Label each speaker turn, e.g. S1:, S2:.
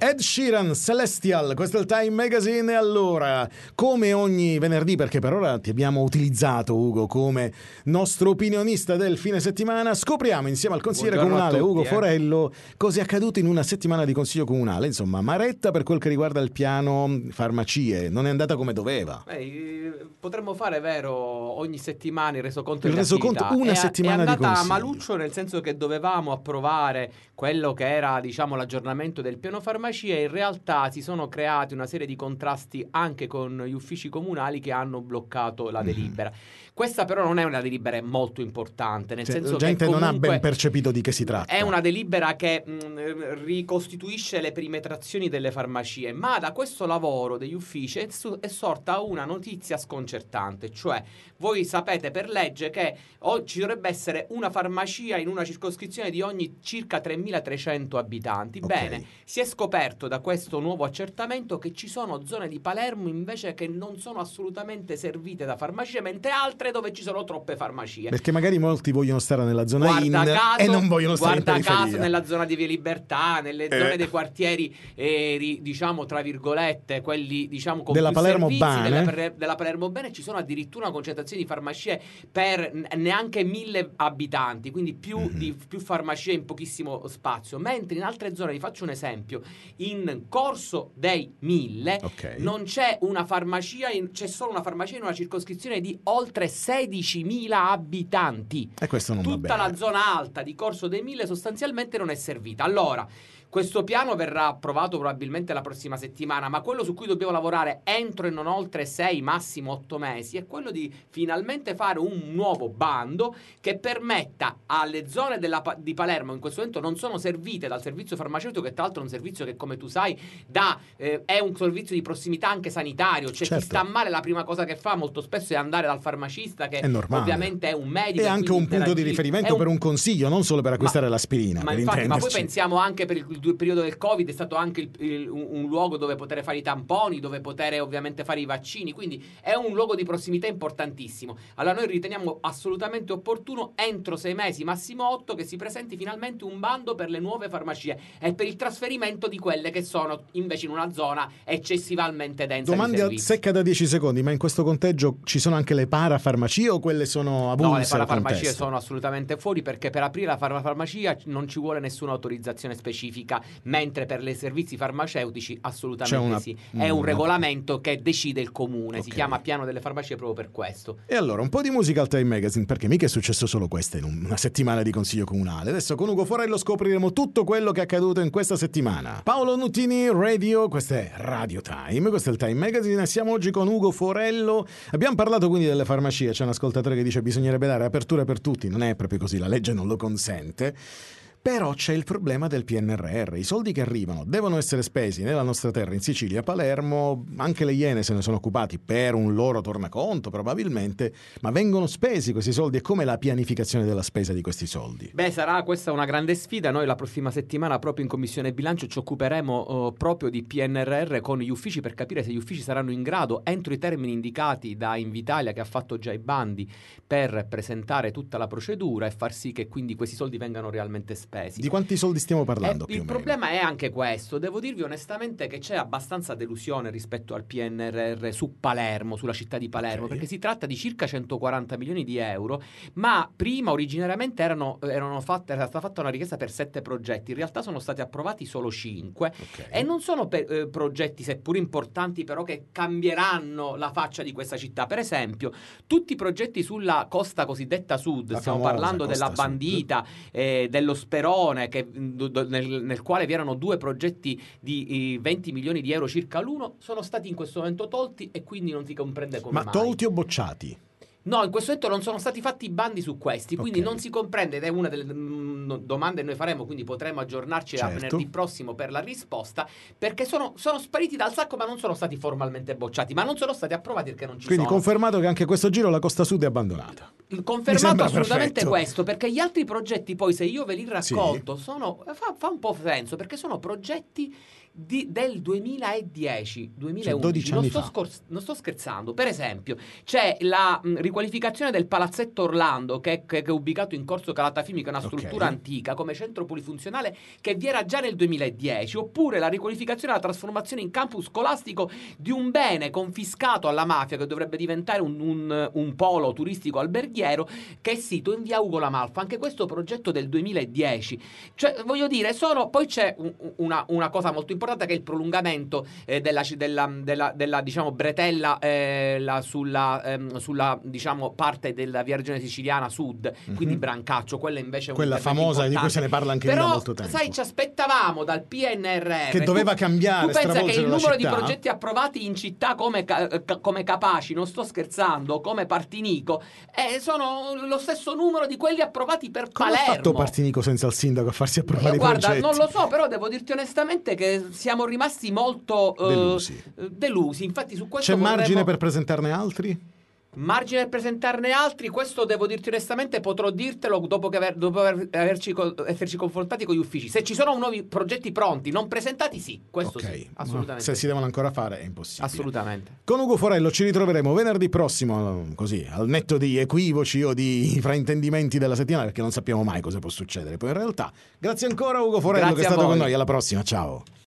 S1: Ed Sheeran, Celestial, questo è il Time Magazine. E allora, come ogni venerdì, perché per ora ti abbiamo utilizzato, Ugo, come nostro opinionista del fine settimana, scopriamo insieme al consigliere comunale Ugo Forello cosa è accaduto in una settimana di consiglio comunale. Insomma, Maretta per quel che riguarda il piano farmacie non è andata come doveva.
S2: Potremmo fare, vero, ogni settimana il resoconto
S1: una settimana di consiglio. È
S2: andata a maluccio, nel senso che dovevamo approvare quello che era, diciamo, l'aggiornamento del piano farmacie, e in realtà si sono creati una serie di contrasti anche con gli uffici comunali che hanno bloccato la delibera. Questa però non è una delibera molto importante, nel senso
S1: la gente
S2: che
S1: non ha ben percepito di che si tratta.
S2: È una delibera che ricostituisce le perimetrazioni delle farmacie, ma da questo lavoro degli uffici è sorta una notizia sconcertante, cioè voi sapete per legge che ci dovrebbe essere una farmacia in una circoscrizione di ogni circa 3.300 abitanti.
S1: Okay.
S2: Bene, si è scoperto da questo nuovo accertamento che ci sono zone di Palermo invece che non sono assolutamente servite da farmacie, mentre altre dove ci sono troppe farmacie.
S1: Perché magari molti vogliono stare nella zona e non vogliono stare in periferia.
S2: Guarda caso nella zona di Via Libertà, nelle zone dei quartieri, diciamo tra virgolette, quelli diciamo con
S1: della
S2: più
S1: Palermo
S2: servizi,
S1: Bene.
S2: della Palermo Bene, ci sono addirittura una concentrazione di farmacie per neanche 1.000 abitanti, quindi più farmacie in pochissimo spazio, mentre in altre zone, vi faccio un esempio, in Corso dei 1000 non c'è una farmacia, c'è solo una farmacia in una circoscrizione di oltre 16.000 abitanti.
S1: E questo non va
S2: Tutta
S1: bene.
S2: la zona alta di Corso dei 1000 sostanzialmente non è servita. Allora, questo piano verrà approvato probabilmente la prossima settimana, ma quello su cui dobbiamo lavorare entro e non oltre 6, massimo 8 mesi è quello di finalmente fare un nuovo bando che permetta alle zone di Palermo, in questo momento non sono servite dal servizio farmaceutico, che tra l'altro è un servizio che, come tu sai, è un servizio di prossimità anche sanitario, cioè
S1: certo.
S2: Chi sta male la prima cosa che fa molto spesso è andare dal farmacista, che ovviamente è un medico.
S1: È anche un punto di riferimento per un consiglio, non solo per acquistare l'aspirina.
S2: Ma poi pensiamo anche per il periodo del Covid, è stato anche un luogo dove poter fare i tamponi, dove poter ovviamente fare i vaccini, quindi è un luogo di prossimità importantissimo. Allora noi riteniamo assolutamente opportuno entro 6 mesi, massimo 8, che si presenti finalmente un bando per le nuove farmacie e per il trasferimento di quelle che sono invece in una zona eccessivamente densa.
S1: Domanda secca da 10 secondi, ma in questo conteggio ci sono anche le parafarmacie o quelle sono avulse?
S2: No, le parafarmacie sono assolutamente fuori, perché per aprire la parafarmacia non ci vuole nessuna autorizzazione specifica, mentre per i servizi farmaceutici assolutamente sì. È un regolamento che decide il comune, si chiama piano delle farmacie proprio per questo.
S1: E allora un po' di musica al Time Magazine, perché mica è successo solo questo in una settimana di consiglio comunale. Adesso con Ugo Forello scopriremo tutto quello che è accaduto in questa settimana. Paolo Nutini, Radio, questo è Radio Time, questo è il Time Magazine e siamo oggi con Ugo Forello. Abbiamo parlato quindi delle farmacie, c'è un ascoltatore che dice bisognerebbe dare apertura per tutti, non è proprio così, la legge non lo consente. Però c'è il problema del PNRR, i soldi che arrivano devono essere spesi nella nostra terra, in Sicilia, a Palermo, anche le Iene se ne sono occupati per un loro tornaconto probabilmente, ma vengono spesi questi soldi, e com'è la pianificazione della spesa di questi soldi?
S2: Beh, sarà questa una grande sfida. Noi la prossima settimana proprio in Commissione Bilancio ci occuperemo proprio di PNRR con gli uffici, per capire se gli uffici saranno in grado, entro i termini indicati da Invitalia, che ha fatto già i bandi, per presentare tutta la procedura e far sì che quindi questi soldi vengano realmente spesi.
S1: Di quanti soldi stiamo parlando?
S2: Il problema è anche questo. Devo dirvi onestamente che c'è abbastanza delusione rispetto al PNRR su Palermo, sulla città di Palermo, perché si tratta di circa 140 milioni di euro, ma prima originariamente era stata fatta una richiesta per 7 progetti, in realtà sono stati approvati solo 5 e non sono progetti, seppur importanti, però che cambieranno la faccia di questa città. Per esempio, tutti i progetti sulla costa cosiddetta sud, stiamo parlando della Bandita, dello Sperone, nel quale vi erano 2 progetti di 20 milioni di euro circa l'uno, sono stati in questo momento tolti e quindi non si comprende come mai.
S1: Ma tolti o bocciati?
S2: No, in questo momento non sono stati fatti i bandi su questi, quindi non si comprende, ed è una delle domande che noi faremo, quindi potremo aggiornarci a venerdì prossimo per la risposta, perché sono spariti dal sacco, ma non sono stati formalmente bocciati, ma non sono stati approvati perché non ci
S1: quindi
S2: sono.
S1: Quindi confermato che anche questo giro la costa sud è abbandonata.
S2: Confermato assolutamente questo, perché gli altri progetti poi, se io ve li racconto, fa un po' senso, perché sono progetti del 2010, 2011,
S1: cioè 12 anni fa.
S2: Non sto scherzando. Per esempio, c'è la riqualificazione del Palazzetto Orlando, che è ubicato in Corso Calatafimi, che è una struttura antica, come centro polifunzionale, che vi era già nel 2010. Oppure la riqualificazione e la trasformazione in campus scolastico di un bene confiscato alla mafia, che dovrebbe diventare un polo turistico alberghiero, che è sito in via Ugo La Malfa. Anche questo progetto del 2010. Cioè, voglio dire, poi c'è una cosa molto importante, che è il prolungamento della diciamo bretella sulla diciamo parte della via Regione Siciliana Sud, quindi Brancaccio. Quella invece è
S1: quella famosa di cui se ne parla anche da molto tempo.
S2: Sai, ci aspettavamo dal PNRR
S1: che doveva cambiare,
S2: tu pensa che il numero
S1: di
S2: progetti approvati in città come Capaci, non sto scherzando, come Partinico, sono lo stesso numero di quelli approvati per Palermo.
S1: Come ha fatto Partinico senza il sindaco a farsi approvare i progetti?
S2: Guarda, non lo so, però devo dirti onestamente che siamo rimasti molto delusi. Infatti su questo
S1: c'è margine per presentarne altri?
S2: Margine per presentarne altri, questo devo dirti onestamente, potrò dirtelo dopo esserci confrontati con gli uffici. Se ci sono nuovi progetti pronti, non presentati, sì, questo sì, assolutamente.
S1: Se si devono ancora fare è impossibile.
S2: Assolutamente.
S1: Con Ugo Forello ci ritroveremo venerdì prossimo, così, al netto di equivoci o di fraintendimenti della settimana, perché non sappiamo mai cosa può succedere poi in realtà. Grazie ancora Ugo Forello, che è stato con noi, alla prossima, ciao.